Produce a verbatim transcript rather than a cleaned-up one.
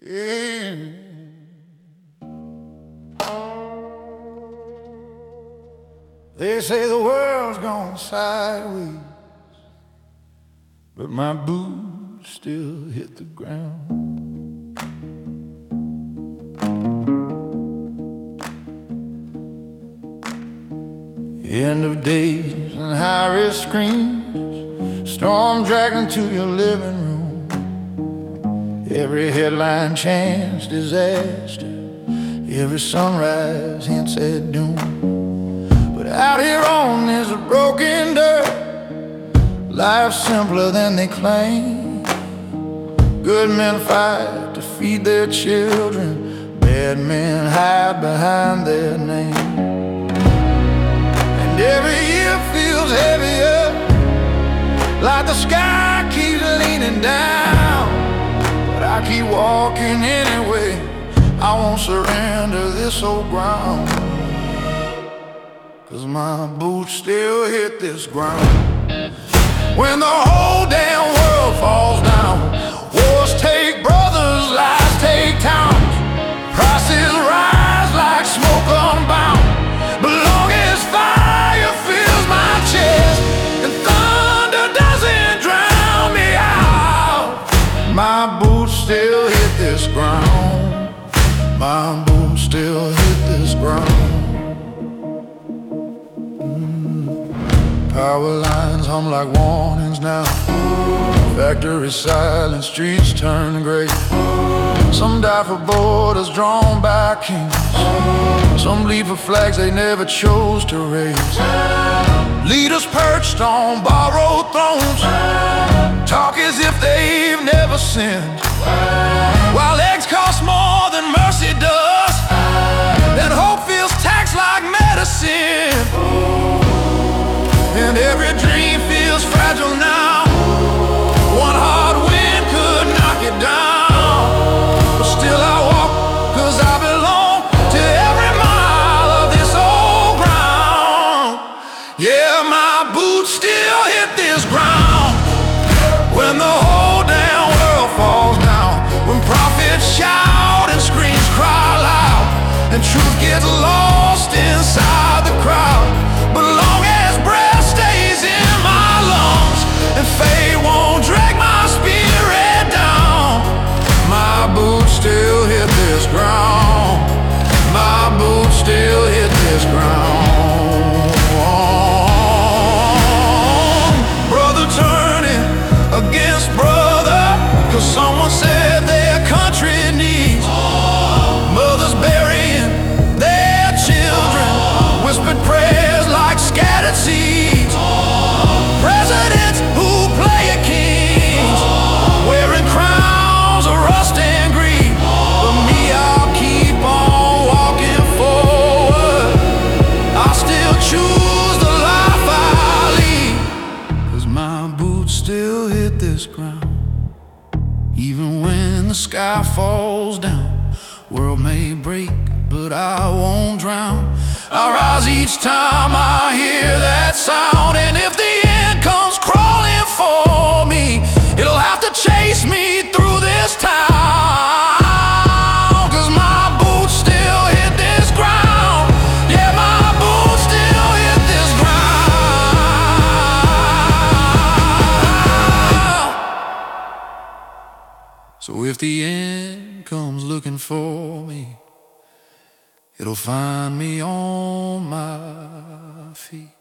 Yeah. They say the world's gone sideways, but my boots still hit the ground. End of days and high-risk screams, storm dragging to your living room. Every headline chants disaster, every sunrise hints at doom. But out here on this broken dirt, life's simpler than they claim. Good men fight to feed their children, bad men hide behind their name. And every year feels heavier, like the sky keeps leaning down. But I keep walking anyway, I won't surrender this old ground. 'Cause my boots still hit this ground. When the whole damn world falls down, wars take brothers, lies take towns. Prices rise like smoke unbound, but long as fire fills my chest and thunder doesn't drown me out, my boots still hit this ground. My boots still hit this ground. Power lines hum like warnings now. Factory silent, streets turn gray. Some die for borders drawn by kings. Some bleed for flags they never chose to raise. Leaders perched on borrowed thrones talk as if they've never sinned, while eggs cost more than mercy does, and hope feels taxed like medicine. And every dream feels fragile now. One hard wind could knock it down. But still I walk, 'cause I belong to every mile of this old ground. Yeah, my boots still hit this ground. When the whole damn world falls down, when prophets shout and screams cry loud, and truth gets lost inside the crowd. But long as breath stays in my lungs and fate won't drag my spirit down, my boots still hit this ground. My boots still hit this ground. Brother turning against brother, 'cause someone said their country needs. Mothers burying their children, whispered prayers like scattered seeds. Presidents who play at kings, wearing crowns of rust and greed. But me, I'll keep on walking forward. I still choose the life I lead, 'cause my boots still hit this ground. Even when the sky falls down, world may break, but I won't drown. I rise each time I hear that sound. And if the end comes crawling for me, it'll have to chase me through this town. 'Cause my boots still hit this ground. Yeah, my boots still hit this ground. So if the end comes looking for me, it'll find me on my feet.